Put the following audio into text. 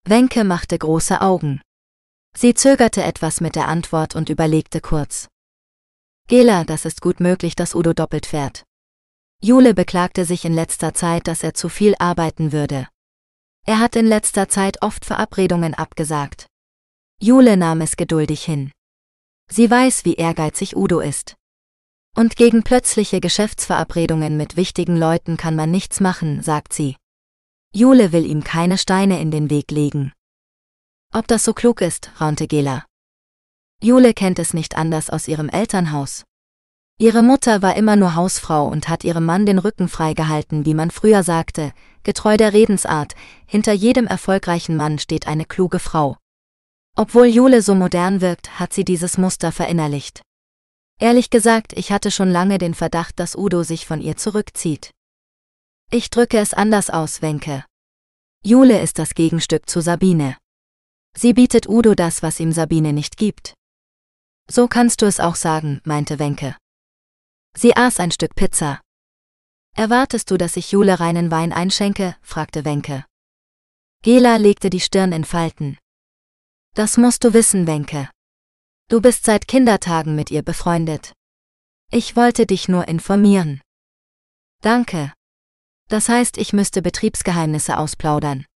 Wenke machte große Augen. Sie zögerte etwas mit der Antwort und überlegte kurz. Gela, das ist gut möglich, dass Udo doppelt fährt. Jule beklagte sich in letzter Zeit, dass er zu viel arbeiten würde. Er hat in letzter Zeit oft Verabredungen abgesagt. Jule nahm es geduldig hin. Sie weiß, wie ehrgeizig Udo ist. Und gegen plötzliche Geschäftsverabredungen mit wichtigen Leuten kann man nichts machen, sagt sie. Jule will ihm keine Steine in den Weg legen. Ob das so klug ist, raunte Gela. Jule kennt es nicht anders aus ihrem Elternhaus. Ihre Mutter war immer nur Hausfrau und hat ihrem Mann den Rücken freigehalten, wie man früher sagte, getreu der Redensart, hinter jedem erfolgreichen Mann steht eine kluge Frau. Obwohl Jule so modern wirkt, hat sie dieses Muster verinnerlicht. Ehrlich gesagt, ich hatte schon lange den Verdacht, dass Udo sich von ihr zurückzieht. Ich drücke es anders aus, Wenke. Jule ist das Gegenstück zu Sabine. Sie bietet Udo das, was ihm Sabine nicht gibt. So kannst du es auch sagen, meinte Wenke. Sie aß ein Stück Pizza. Erwartest du, dass ich Jule reinen Wein einschenke? Fragte Wenke. Gela legte die Stirn in Falten. Das musst du wissen, Wenke. Du bist seit Kindertagen mit ihr befreundet. Ich wollte dich nur informieren. Danke. Das heißt, ich müsste Betriebsgeheimnisse ausplaudern.